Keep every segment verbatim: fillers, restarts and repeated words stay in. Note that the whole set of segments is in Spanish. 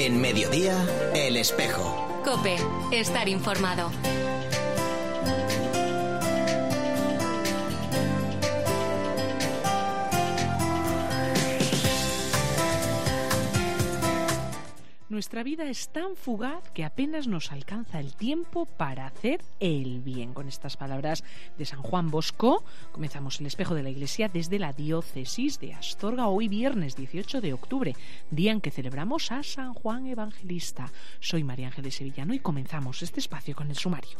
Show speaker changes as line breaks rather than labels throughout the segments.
En Mediodía, El Espejo.
COPE, estar informado.
Nuestra vida es tan fugaz que apenas nos alcanza el tiempo para hacer el bien. Con estas palabras de San Juan Bosco, comenzamos el espejo de la Iglesia desde la diócesis de Astorga, hoy viernes dieciocho de octubre, día en que celebramos a San Juan Evangelista. Soy María Ángeles Sevillano y comenzamos este espacio con el sumario.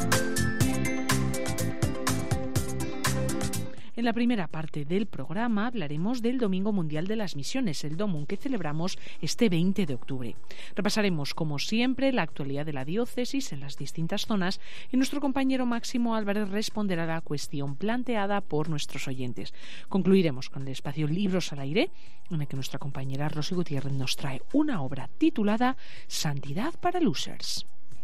En la primera parte del programa hablaremos del Domingo Mundial de las Misiones, el DOMUN, que celebramos este veinte de octubre. Repasaremos, como siempre, la actualidad de la diócesis en las distintas zonas y nuestro compañero Máximo Álvarez responderá a la cuestión planteada por nuestros oyentes. Concluiremos con el espacio Libros al Aire, en el que nuestra compañera Rosy Gutiérrez nos trae una obra titulada Santidad para Losers.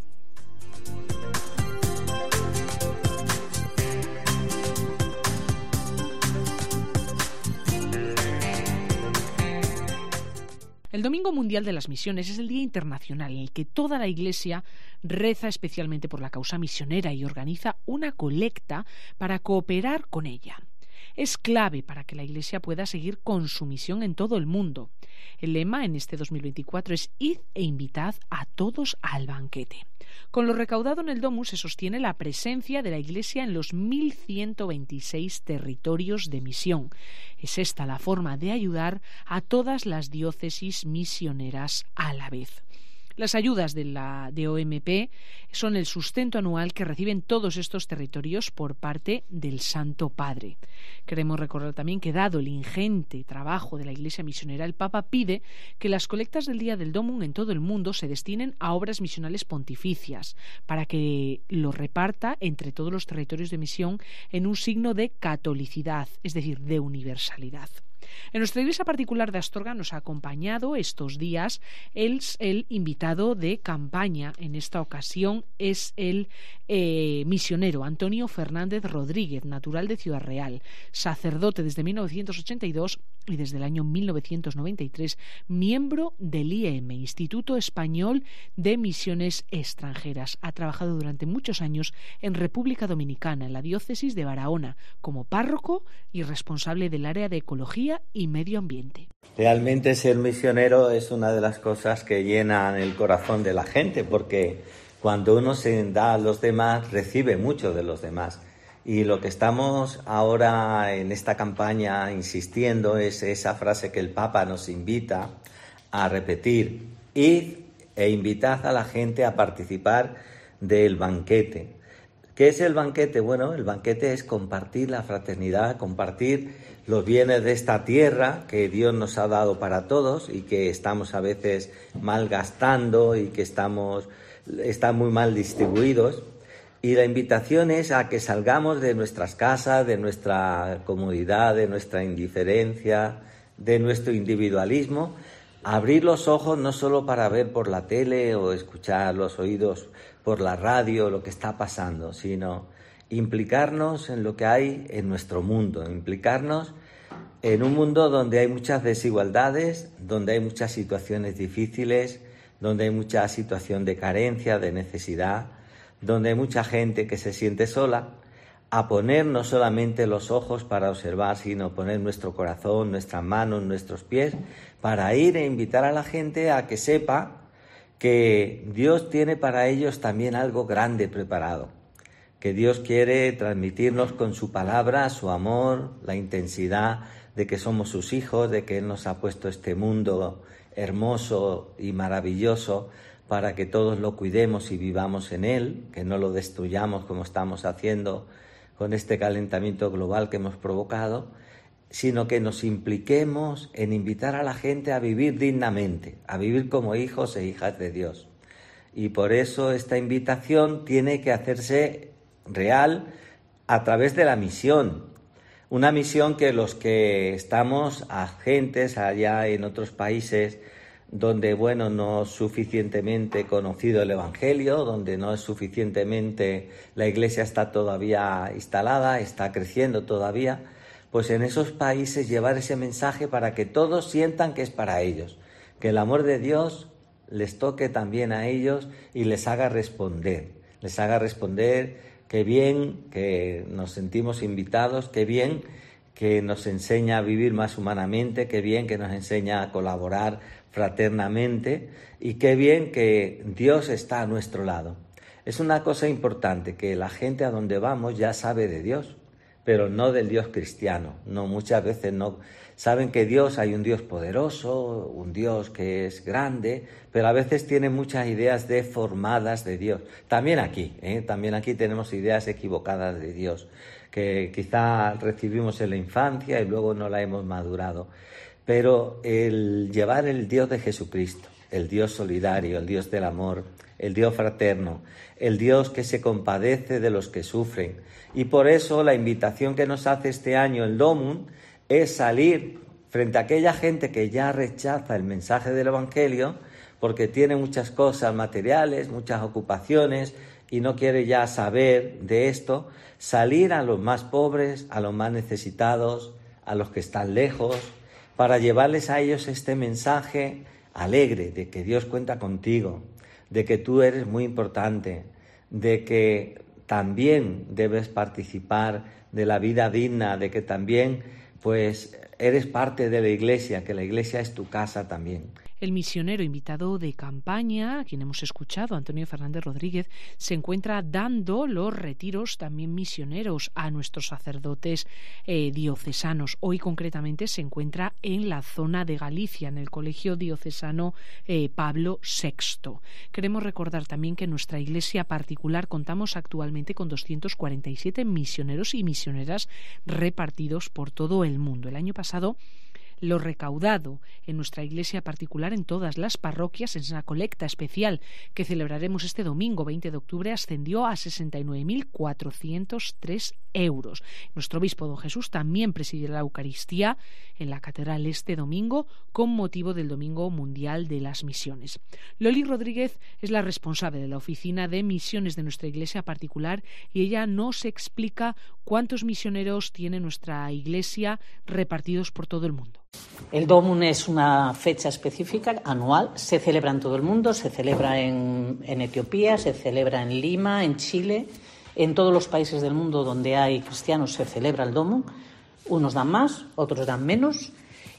El Domingo Mundial de las Misiones es el día internacional en el que toda la Iglesia reza especialmente por la causa misionera y organiza una colecta para cooperar con ella. Es clave para que la Iglesia pueda seguir con su misión en todo el mundo. El lema en este dos mil veinticuatro es Id e invitad a todos al banquete. Con lo recaudado en el Domus se sostiene la presencia de la Iglesia en los mil ciento veintiséis territorios de misión. Es esta la forma de ayudar a todas las diócesis misioneras a la vez. Las ayudas de la D O M P son el sustento anual que reciben todos estos territorios por parte del Santo Padre. Queremos recordar también que, dado el ingente trabajo de la Iglesia misionera, el Papa pide que las colectas del Día del Domum en todo el mundo se destinen a obras misionales pontificias, para que lo reparta entre todos los territorios de misión en un signo de catolicidad, es decir, de universalidad. En nuestra iglesia particular de Astorga nos ha acompañado estos días el, el invitado de campaña. En esta ocasión es el eh, misionero Antonio Fernández Rodríguez, natural de Ciudad Real, sacerdote desde mil novecientos ochenta y dos y desde el año mil novecientos noventa y tres miembro del I E M, Instituto Español de Misiones Extranjeras. Ha trabajado durante muchos años en República Dominicana, en la diócesis de Barahona, como párroco y responsable del área de ecología y medio ambiente.
Realmente ser misionero es una de las cosas que llenan el corazón de la gente, porque cuando uno se da a los demás, recibe mucho de los demás. Y lo que estamos ahora en esta campaña insistiendo es esa frase que el Papa nos invita a repetir: id e invitad a la gente a participar del banquete. ¿Qué es el banquete? Bueno, el banquete es compartir la fraternidad, compartir los bienes de esta tierra que Dios nos ha dado para todos y que estamos a veces malgastando y que estamos, están muy mal distribuidos. Y la invitación es a que salgamos de nuestras casas, de nuestra comodidad, de nuestra indiferencia, de nuestro individualismo, a abrir los ojos no solo para ver por la tele o escuchar los oídos por la radio lo que está pasando, sino implicarnos en lo que hay en nuestro mundo, implicarnos en un mundo donde hay muchas desigualdades, donde hay muchas situaciones difíciles, donde hay mucha situación de carencia, de necesidad, donde hay mucha gente que se siente sola, a poner no solamente los ojos para observar, sino poner nuestro corazón, nuestras manos, nuestros pies, para ir e invitar a la gente a que sepa que Dios tiene para ellos también algo grande preparado, que Dios quiere transmitirnos con su palabra su amor, la intensidad de que somos sus hijos, de que Él nos ha puesto este mundo hermoso y maravilloso para que todos lo cuidemos y vivamos en Él, que no lo destruyamos como estamos haciendo con este calentamiento global que hemos provocado, sino que nos impliquemos en invitar a la gente a vivir dignamente, a vivir como hijos e hijas de Dios. Y por eso esta invitación tiene que hacerse real a través de la misión. Una misión que los que estamos agentes allá en otros países donde, bueno, no es suficientemente conocido el Evangelio, donde no es suficientemente, la Iglesia está todavía instalada, está creciendo todavía, pues en esos países llevar ese mensaje para que todos sientan que es para ellos, que el amor de Dios les toque también a ellos y les haga responder, les haga responder. Qué bien que nos sentimos invitados, qué bien que nos enseña a vivir más humanamente, qué bien que nos enseña a colaborar fraternamente y qué bien que Dios está a nuestro lado. Es una cosa importante que la gente a donde vamos ya sabe de Dios, pero no del Dios cristiano. No, muchas veces no saben que Dios, hay un Dios poderoso, un Dios que es grande, pero a veces tienen muchas ideas deformadas de Dios. También aquí, ¿eh? también aquí tenemos ideas equivocadas de Dios, que quizá recibimos en la infancia y luego no la hemos madurado. Pero el llevar el Dios de Jesucristo, el Dios solidario, el Dios del amor, el Dios fraterno, el Dios que se compadece de los que sufren. Y por eso la invitación que nos hace este año el Domum es salir frente a aquella gente que ya rechaza el mensaje del Evangelio porque tiene muchas cosas materiales, muchas ocupaciones y no quiere ya saber de esto, salir a los más pobres, a los más necesitados, a los que están lejos, para llevarles a ellos este mensaje alegre de que Dios cuenta contigo, de que tú eres muy importante, de que también debes participar de la vida digna, de que también pues eres parte de la Iglesia, que la Iglesia es tu casa también.
El misionero invitado de campaña, a quien hemos escuchado, Antonio Fernández Rodríguez, se encuentra dando los retiros también misioneros a nuestros sacerdotes eh, diocesanos. Hoy concretamente se encuentra en la zona de Galicia, en el Colegio Diocesano eh, Pablo sexto. Queremos recordar también que en nuestra iglesia particular contamos actualmente con doscientos cuarenta y siete misioneros y misioneras repartidos por todo el mundo. El año pasado, lo recaudado en nuestra iglesia particular en todas las parroquias en esa colecta especial que celebraremos este domingo veinte de octubre ascendió a sesenta y nueve mil cuatrocientos tres euros. Nuestro obispo don Jesús también presidirá la Eucaristía en la catedral este domingo con motivo del Domingo Mundial de las Misiones. Loli Rodríguez es la responsable de la oficina de misiones de nuestra iglesia particular y ella nos explica cuántos misioneros tiene nuestra iglesia repartidos por todo el mundo.
El Domum es una fecha específica, anual, se celebra en todo el mundo, se celebra en, en Etiopía, se celebra en Lima, en Chile, en todos los países del mundo donde hay cristianos se celebra el Domum, unos dan más, otros dan menos.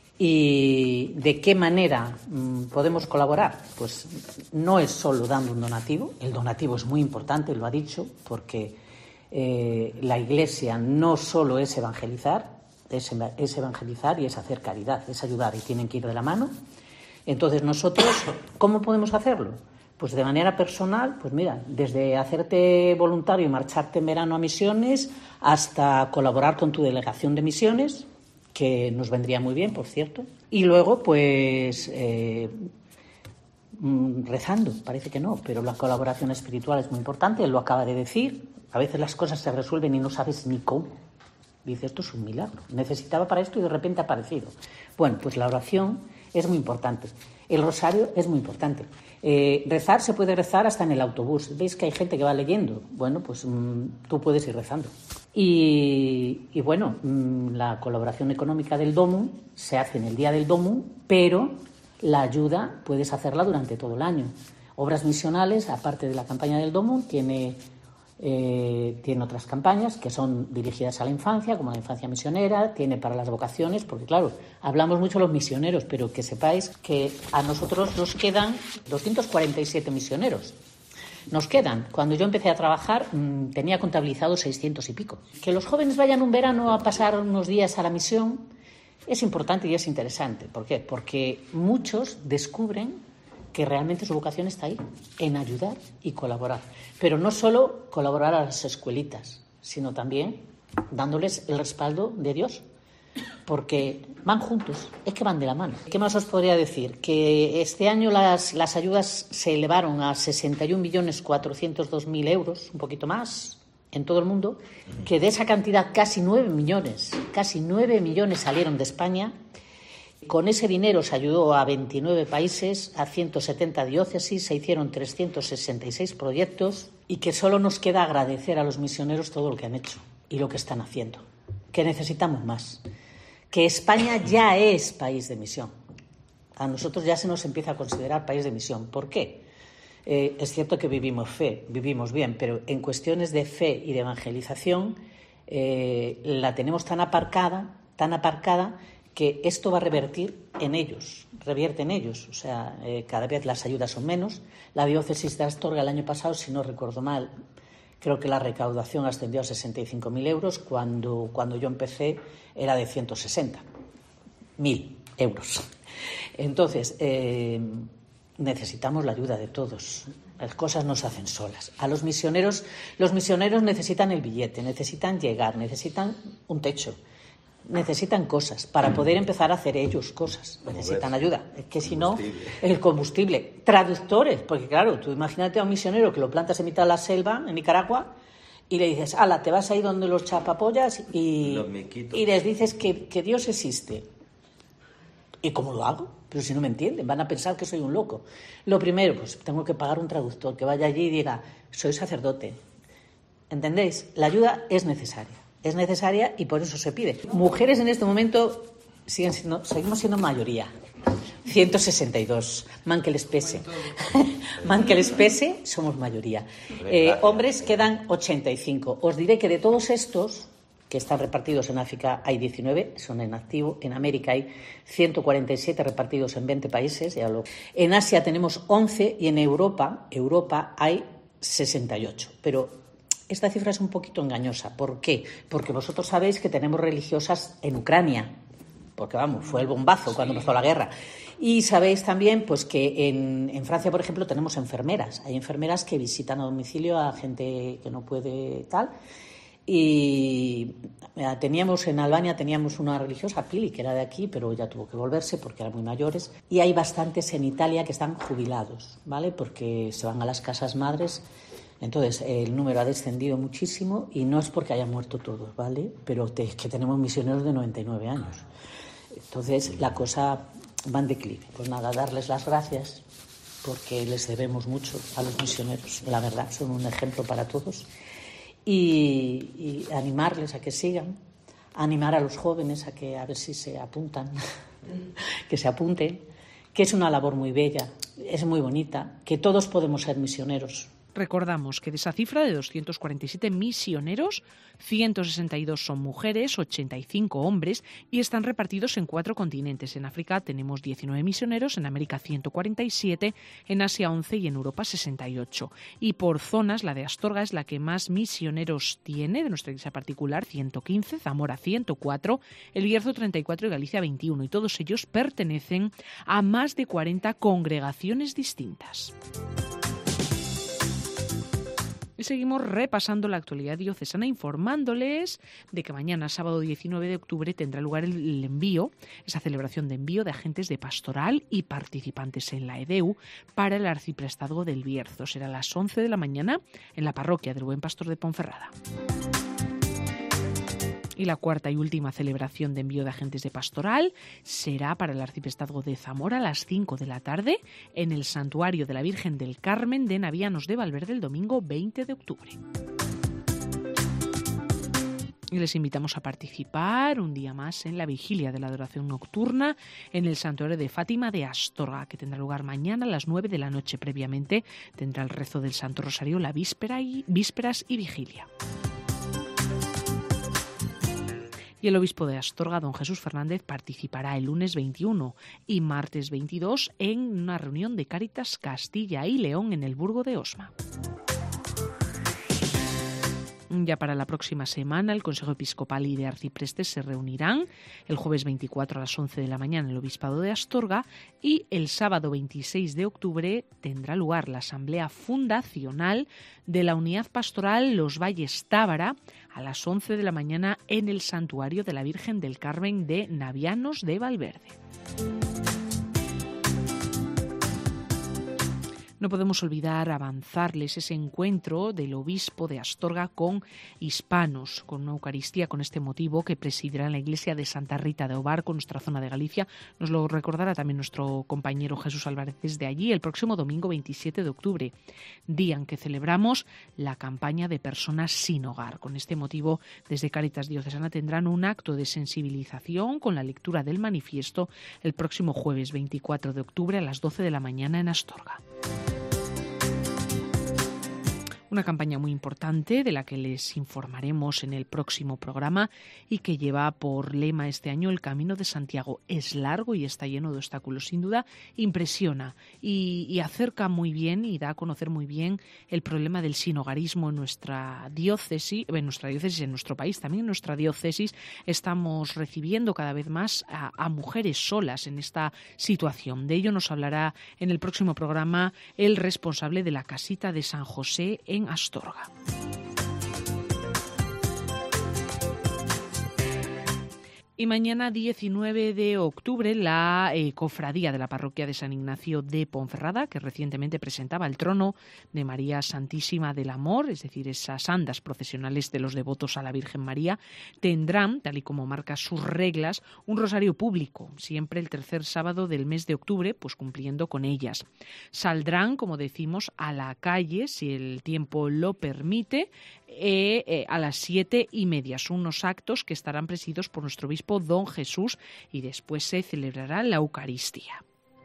¿Y de qué manera mmm, podemos colaborar? Pues no es solo dando un donativo, el donativo es muy importante, lo ha dicho, porque eh, la Iglesia no solo es evangelizar, Es, es evangelizar y es hacer caridad, es ayudar y tienen que ir de la mano. Entonces nosotros, ¿cómo podemos hacerlo? Pues de manera personal, pues mira, desde hacerte voluntario y marcharte en verano a misiones hasta colaborar con tu delegación de misiones, que nos vendría muy bien, por cierto. Y luego, pues, eh, rezando, parece que no, pero la colaboración espiritual es muy importante, él lo acaba de decir. A veces las cosas se resuelven y no sabes ni cómo. Dice, esto es un milagro. Necesitaba para esto y de repente ha aparecido. Bueno, pues la oración es muy importante. El rosario es muy importante. Eh, rezar se puede rezar hasta en el autobús. ¿Veis que hay gente que va leyendo? Bueno, pues mmm, tú puedes ir rezando. Y, y bueno, mmm, la colaboración económica del Domum se hace en el día del Domum, pero la ayuda puedes hacerla durante todo el año. Obras misionales, aparte de la campaña del Domum, tiene... Eh, tiene otras campañas que son dirigidas a la infancia, como la infancia misionera, tiene para las vocaciones, porque claro, hablamos mucho los misioneros, pero que sepáis que a nosotros nos quedan doscientos cuarenta y siete misioneros. Nos quedan, cuando yo empecé a trabajar mmm, tenía contabilizado seiscientos y pico. Que los jóvenes vayan un verano a pasar unos días a la misión es importante y es interesante. ¿Por qué? Porque muchos descubren que realmente su vocación está ahí, en ayudar y colaborar. Pero no solo colaborar a las escuelitas, sino también dándoles el respaldo de Dios, porque van juntos, es que van de la mano. ¿Qué más os podría decir? Que este año las, las ayudas se elevaron a sesenta y un millones cuatrocientos dos mil euros, un poquito más, en todo el mundo, que de esa cantidad casi nueve millones, casi nueve millones salieron de España. Con ese dinero se ayudó a veintinueve países, a ciento setenta diócesis, se hicieron trescientos sesenta y seis proyectos y que solo nos queda agradecer a los misioneros todo lo que han hecho y lo que están haciendo. Que necesitamos más. Que España ya es país de misión. A nosotros ya se nos empieza a considerar país de misión. ¿Por qué? Eh, es cierto que vivimos fe, vivimos bien, pero en cuestiones de fe y de evangelización eh, la tenemos tan aparcada, tan aparcada que esto va a revertir en ellos, revierte en ellos. O sea, eh, cada vez las ayudas son menos. La diócesis de Astorga el año pasado, si no recuerdo mal, creo que la recaudación ascendió a sesenta y cinco mil euros, cuando, cuando yo empecé era de ciento sesenta mil euros. Entonces, eh, necesitamos la ayuda de todos. Las cosas no se hacen solas. A los misioneros, los misioneros necesitan el billete, necesitan llegar, necesitan un techo, necesitan cosas para poder empezar a hacer ellos cosas. Necesitan ayuda. Es que si no, el combustible, traductores, porque claro, tú imagínate a un misionero que lo plantas en mitad de la selva, en Nicaragua, y le dices, ala, te vas ahí donde los chapapollas y, y les dices que, que Dios existe. ¿Y cómo lo hago? Pero si no me entienden, van a pensar que soy un loco. Lo primero, pues tengo que pagar un traductor que vaya allí y diga, soy sacerdote. ¿Entendéis? La ayuda es necesaria. Es necesaria y por eso se pide. Mujeres en este momento siguen siendo, seguimos siendo mayoría. ciento sesenta y dos. Man que les pese. Man que les pese, somos mayoría. Eh, hombres quedan ochenta y cinco. Os diré que de todos estos, que están repartidos en África, hay diecinueve, son en activo. En América hay ciento cuarenta y siete repartidos en veinte países. Ya lo... En Asia tenemos once y en Europa, Europa hay sesenta y ocho. Pero esta cifra es un poquito engañosa. ¿Por qué? Porque vosotros sabéis que tenemos religiosas en Ucrania, porque vamos, fue el bombazo cuando empezó la guerra. Y sabéis también pues que en, en Francia, por ejemplo, tenemos enfermeras. Hay enfermeras que visitan a domicilio a gente que no puede tal. Y teníamos en Albania teníamos una religiosa, Pili, que era de aquí, pero ya tuvo que volverse porque eran muy mayores. Y hay bastantes en Italia que están jubilados, ¿vale? Porque se van a las casas madres. Entonces, el número ha descendido muchísimo y no es porque hayan muerto todos, ¿vale? Pero te, que tenemos misioneros de noventa y nueve años. Entonces, la cosa va en declive. Pues nada, darles las gracias porque les debemos mucho a los misioneros. La verdad, son un ejemplo para todos. Y, y animarles a que sigan, animar a los jóvenes a que a ver si se apuntan, que se apunten, que es una labor muy bella, es muy bonita, que todos podemos ser misioneros.
Recordamos que de esa cifra de doscientos cuarenta y siete misioneros, ciento sesenta y dos son mujeres, ochenta y cinco hombres y están repartidos en cuatro continentes. En África tenemos diecinueve misioneros, en América ciento cuarenta y siete, en Asia once y en Europa sesenta y ocho. Y por zonas, la de Astorga es la que más misioneros tiene, de nuestra iglesia particular, ciento quince, Zamora ciento cuatro, El Bierzo treinta y cuatro y Galicia veintiuno. Y todos ellos pertenecen a más de cuarenta congregaciones distintas. Y seguimos repasando la actualidad diocesana, informándoles de que mañana, sábado diecinueve de octubre, tendrá lugar el envío, esa celebración de envío de agentes de pastoral y participantes en la E D U para el arciprestazgo del Bierzo. Será a las once de la mañana en la parroquia del Buen Pastor de Ponferrada. Y la cuarta y última celebración de envío de agentes de pastoral será para el arciprestazgo de Zamora a las cinco de la tarde en el Santuario de la Virgen del Carmen de Navianos de Valverde el domingo veinte de octubre. Y les invitamos a participar un día más en la vigilia de la adoración nocturna en el Santuario de Fátima de Astorga, que tendrá lugar mañana a las nueve de la noche. Previamente tendrá el rezo del Santo Rosario, la víspera y, vísperas y vigilia. Y el obispo de Astorga, don Jesús Fernández, participará el lunes veintiuno y martes veintidós en una reunión de Cáritas Castilla y León en el Burgo de Osma. Ya para la próxima semana, el Consejo Episcopal y de Arciprestes se reunirán el jueves veinticuatro a las once de la mañana en el Obispado de Astorga y el sábado veintiséis de octubre tendrá lugar la Asamblea Fundacional de la Unidad Pastoral Los Valles Tábara a las once de la mañana en el Santuario de la Virgen del Carmen de Navianos de Valverde. No podemos olvidar avanzarles ese encuentro del obispo de Astorga con hispanos, con una Eucaristía con este motivo que presidirá en la iglesia de Santa Rita de Obarco, nuestra zona de Galicia. Nos lo recordará también nuestro compañero Jesús Álvarez desde allí el próximo domingo veintisiete de octubre, día en que celebramos la campaña de personas sin hogar. Con este motivo, desde Cáritas Diocesana tendrán un acto de sensibilización con la lectura del manifiesto el próximo jueves veinticuatro de octubre a las doce de la mañana en Astorga. Una campaña muy importante de la que les informaremos en el próximo programa y que lleva por lema este año el Camino de Santiago. Es largo y está lleno de obstáculos. Sin duda impresiona y, y acerca muy bien y da a conocer muy bien el problema del sinhogarismo en nuestra diócesis, en nuestra diócesis, en nuestro país. También en nuestra diócesis estamos recibiendo cada vez más a, a mujeres solas en esta situación. De ello nos hablará en el próximo programa el responsable de la Casita de San José en Astorga. Y mañana diecinueve de octubre la eh, cofradía de la parroquia de San Ignacio de Ponferrada, que recientemente presentaba el trono de María Santísima del Amor, es decir, esas andas procesionales de los devotos a la Virgen María, tendrán, tal y como marca sus reglas, un rosario público, siempre el tercer sábado del mes de octubre, pues cumpliendo con ellas. Saldrán, como decimos, a la calle, si el tiempo lo permite, eh, eh, a las siete y media. Son unos actos que estarán presididos por nuestro obispo Don Jesús y después se celebrará la Eucaristía.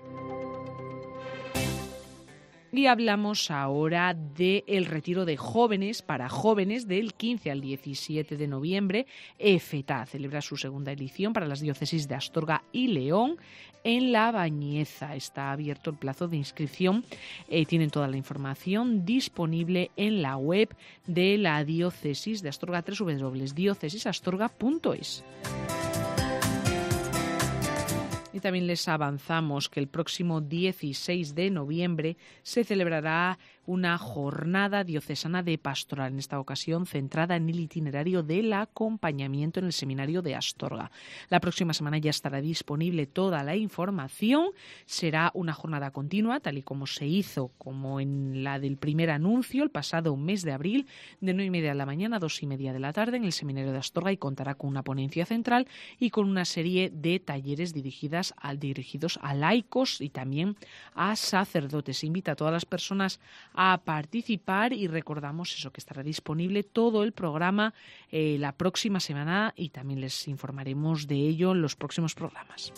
Y hablamos ahora del retiro de jóvenes para jóvenes del quince al diecisiete de noviembre. EFETA celebra su segunda edición para las diócesis de Astorga y León en La Bañeza. Está abierto el plazo de inscripción. Eh, tienen toda la información disponible en la web de la diócesis de Astorga, doble u doble u doble u punto diócesis astorga punto es. Y también les avanzamos que el próximo dieciséis de noviembre se celebrará una jornada diocesana de pastoral, en esta ocasión centrada en el itinerario del acompañamiento en el seminario de Astorga. La próxima semana ya estará disponible toda la información. Será una jornada continua, tal y como se hizo como en la del primer anuncio el pasado mes de abril, de nueve y media de la mañana a dos y media de la tarde en el seminario de Astorga, y contará con una ponencia central y con una serie de talleres dirigidas a, dirigidos a laicos y también a sacerdotes. Se invita a todas las personas a participar y recordamos eso, que estará disponible todo el programa eh, la próxima semana y también les informaremos de ello en los próximos programas.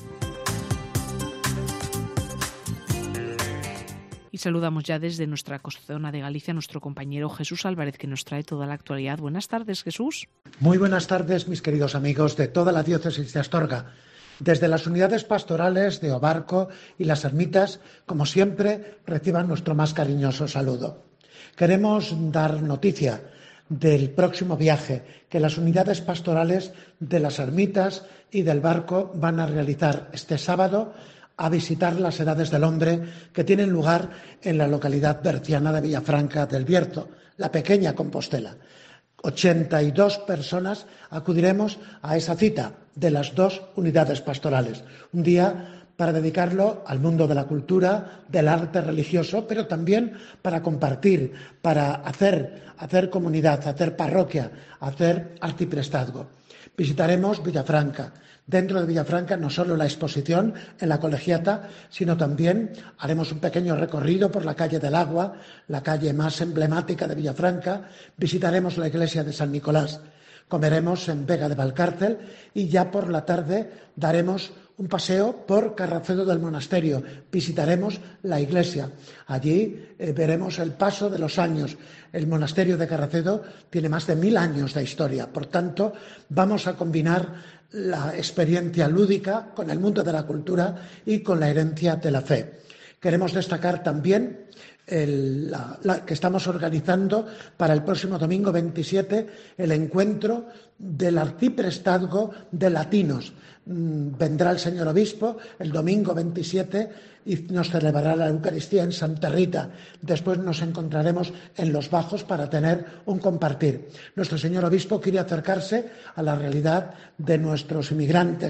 Y saludamos ya desde nuestra zona de Galicia a nuestro compañero Jesús Álvarez, que nos trae toda la actualidad. Buenas tardes, Jesús.
Muy buenas tardes, mis queridos amigos de toda la diócesis de Astorga. Desde las unidades pastorales de Obarco y las ermitas, como siempre, reciban nuestro más cariñoso saludo. Queremos dar noticia del próximo viaje que las unidades pastorales de las ermitas y del Barco van a realizar este sábado a visitar las edades del hombre que tienen lugar en la localidad berciana de Villafranca del Bierzo, la pequeña Compostela. ochenta y dos personas acudiremos a esa cita de las dos unidades pastorales. Un día para dedicarlo al mundo de la cultura, del arte religioso, pero también para compartir, para hacer, hacer comunidad, hacer parroquia, hacer arciprestazgo. Visitaremos Villafranca. Dentro de Villafranca no solo la exposición en la Colegiata, sino también haremos un pequeño recorrido por la calle del Agua, la calle más emblemática de Villafranca, visitaremos la iglesia de San Nicolás, comeremos en Vega de Valcárcel y ya por la tarde daremos un paseo por Carracedo del Monasterio, visitaremos la iglesia. Allí eh, veremos el paso de los años. El monasterio de Carracedo tiene más de mil años de historia, por tanto vamos a combinar la experiencia lúdica con el mundo de la cultura y con la herencia de la fe. Queremos destacar también el, la, la, que estamos organizando para el próximo domingo veintisiete el encuentro del arciprestazgo de latinos. Vendrá el señor obispo el domingo veintisiete y nos celebrará la Eucaristía en Santa Rita. Después nos encontraremos en los Bajos para tener un compartir. Nuestro señor obispo quiere acercarse a la realidad de nuestros inmigrantes,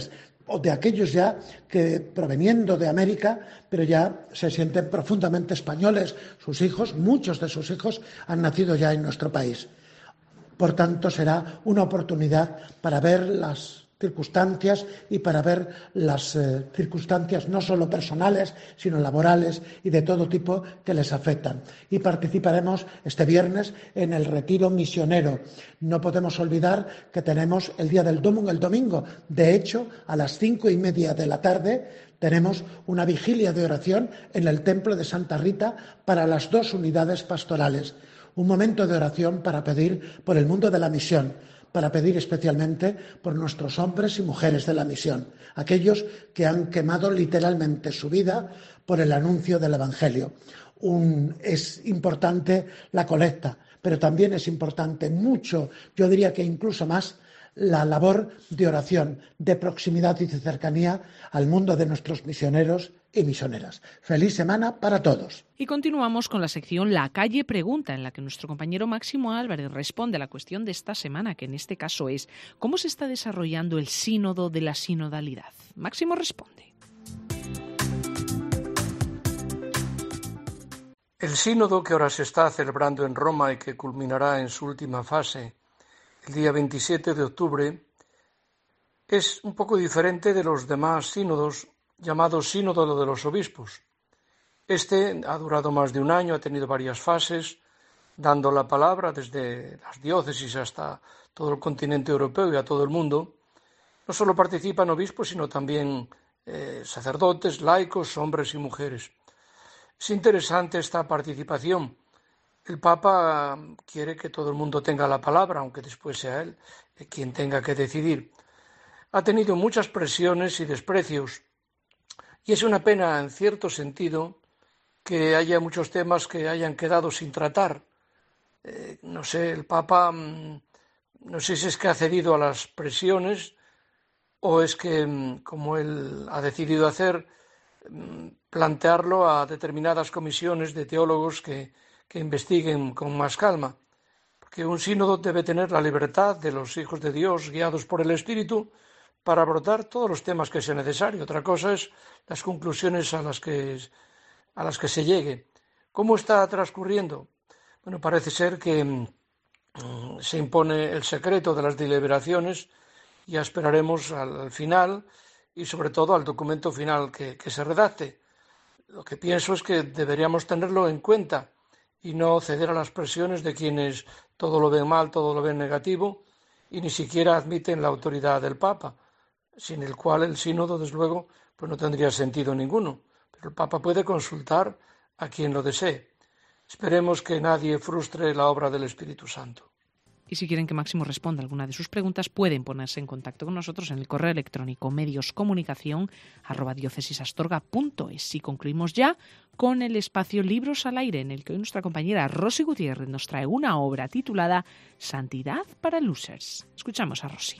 o de aquellos ya que proveniendo de América, pero ya se sienten profundamente españoles. Sus hijos, muchos de sus hijos, han nacido ya en nuestro país. Por tanto, será una oportunidad para ver las circunstancias y para ver las eh, circunstancias no solo personales, sino laborales y de todo tipo que les afectan. Y participaremos este viernes en el retiro misionero. No podemos olvidar que tenemos el día del domingo, el domingo. De hecho, a las cinco y media de la tarde tenemos una vigilia de oración en el templo de Santa Rita para las dos unidades pastorales. Un momento de oración para pedir por el mundo de la misión, para pedir especialmente por nuestros hombres y mujeres de la misión, aquellos que han quemado literalmente su vida por el anuncio del Evangelio. Un, es importante la colecta, pero también es importante mucho, yo diría que incluso más, la labor de oración, de proximidad y de cercanía al mundo de nuestros misioneros y misioneras. Feliz semana para todos.
Y continuamos con la sección La Calle Pregunta, en la que nuestro compañero Máximo Álvarez responde a la cuestión de esta semana, que en este caso es ¿cómo se está desarrollando el sínodo de la sinodalidad? Máximo responde.
El sínodo que ahora se está celebrando en Roma y que culminará en su última fase el día veintisiete de octubre es un poco diferente de los demás sínodos llamados Sínodo de los Obispos. Este ha durado más de un año, ha tenido varias fases, dando la palabra desde las diócesis hasta todo el continente europeo y a todo el mundo. No solo participan obispos, sino también eh, sacerdotes, laicos, hombres y mujeres. Es interesante esta participación. El Papa quiere que todo el mundo tenga la palabra, aunque después sea él quien tenga que decidir. Ha tenido muchas presiones y desprecios, y es una pena, en cierto sentido, que haya muchos temas que hayan quedado sin tratar. Eh, no sé, el Papa, no sé si es que ha cedido a las presiones o es que, como él ha decidido hacer, plantearlo a determinadas comisiones de teólogos que que investiguen con más calma, porque un sínodo debe tener la libertad de los hijos de Dios guiados por el Espíritu para abordar todos los temas que sea necesario. Otra cosa es las conclusiones a las que, a las que se llegue. ¿Cómo está transcurriendo? Bueno, parece ser que mmm, se impone el secreto de las deliberaciones y ya esperaremos al, al final y sobre todo al documento final que, que se redacte. Lo que pienso es que deberíamos tenerlo en cuenta y no ceder a las presiones de quienes todo lo ven mal, todo lo ven negativo y ni siquiera admiten la autoridad del Papa, sin el cual el sínodo, desde luego, pues no tendría sentido ninguno. Pero el Papa puede consultar a quien lo desee. Esperemos que nadie frustre la obra del Espíritu Santo.
Y si quieren que Máximo responda a alguna de sus preguntas, pueden ponerse en contacto con nosotros en el correo electrónico medioscomunicación arroba diócesisastorga punto es. Y concluimos ya con el espacio Libros al Aire, en el que hoy nuestra compañera Rosy Gutiérrez nos trae una obra titulada Santidad para Losers. Escuchamos a Rosy.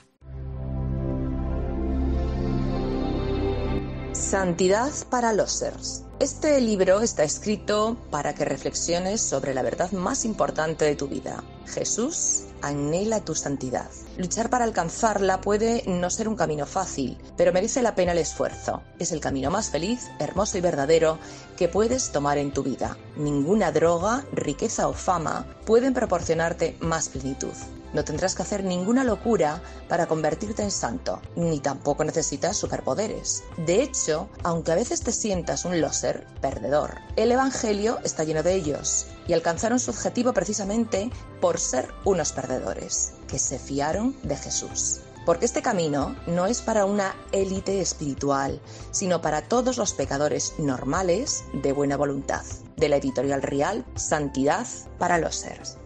Santidad para Losers. Este libro está escrito para que reflexiones sobre la verdad más importante de tu vida. Jesús anhela tu santidad. Luchar para alcanzarla puede no ser un camino fácil, pero merece la pena el esfuerzo. Es el camino más feliz, hermoso y verdadero que puedes tomar en tu vida. Ninguna droga, riqueza o fama pueden proporcionarte más plenitud. No tendrás que hacer ninguna locura para convertirte en santo, ni tampoco necesitas superpoderes. De hecho, aunque a veces te sientas un loser, perdedor, el Evangelio está lleno de ellos y alcanzaron su objetivo precisamente por ser unos perdedores, que se fiaron de Jesús. Porque este camino no es para una élite espiritual, sino para todos los pecadores normales de buena voluntad. De la editorial Rial, Santidad para Losers.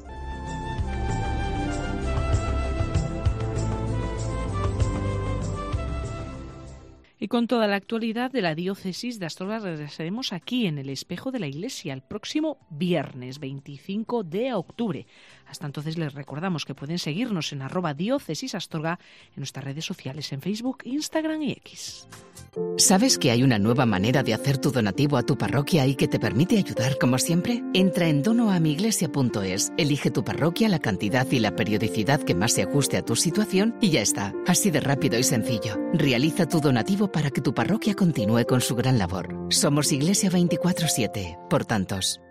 Y con toda la actualidad de la diócesis de Astorga regresaremos aquí en el Espejo de la Iglesia el próximo viernes veinticinco de octubre. Hasta entonces les recordamos que pueden seguirnos en arroba diócesis Astorga en nuestras redes sociales en Facebook, Instagram y X.
¿Sabes que hay una nueva manera de hacer tu donativo a tu parroquia y que te permite ayudar como siempre? Entra en donoamiglesia punto es, elige tu parroquia, la cantidad y la periodicidad que más se ajuste a tu situación y ya está. Así de rápido y sencillo. Realiza tu donativo para que tu parroquia continúe con su gran labor. Somos Iglesia veinticuatro siete, por tantos.